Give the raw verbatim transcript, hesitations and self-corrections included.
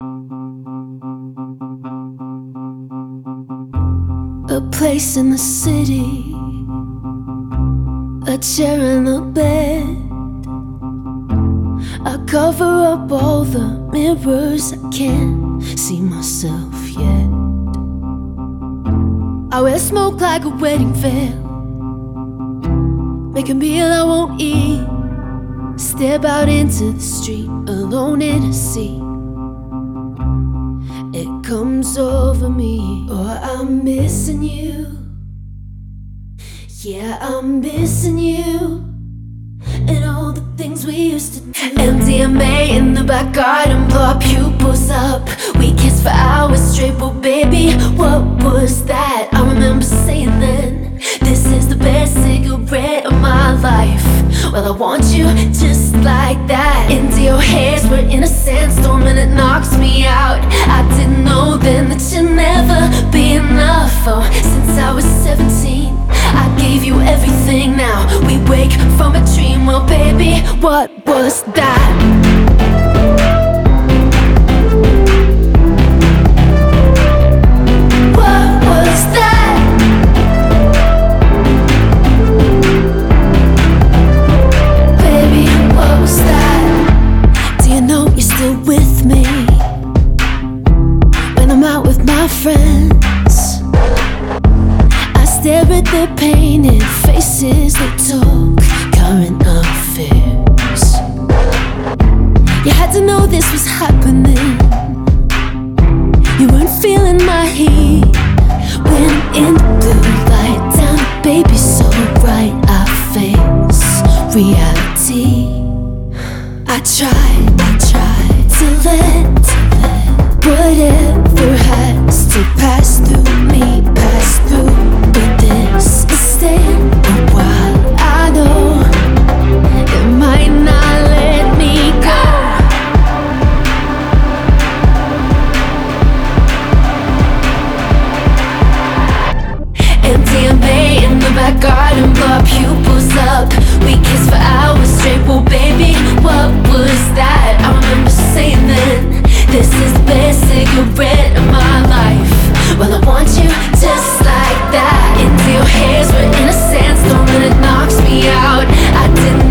A place in the city, a chair and a bed. I cover up all the mirrors, I can't see myself yet. I wear smoke like a wedding veil, make a meal I won't eat, step out into the street alone in a sea. It comes over me, oh, I'm missing you. Yeah, I'm missing you, and all the things we used to do. M D M A in the back garden, blow our pupils up. We kissed for hours straight, but baby, what was that? I remember saying then, this is the best cigarette of my life. Well, I want you just like that. Into your hairs, we're in a sandstorm and it knocks me out. I didn't know then that you'd never be enough. Oh, since I was seventeen, I gave you everything. Now we wake from a dream. Well, baby, what was that? With me when I'm out with my friends, I stare at their painted faces. They talk current affairs. You had to know this was happening. You weren't feeling my heat when I'm in the blue light down, baby, so bright. I face reality. I tried, I tried to let, to let whatever has to pass through me, pass through. But this is staying a while. I know it might not let me go. M D M A in the back garden, blow our pupils up. We kissed for hours straight, well baby, what was that? I remember saying then, this is the best cigarette of my life. Well, I want you just like that. Into your hairs, we're in a sandstorm and it knocks me out. I didn't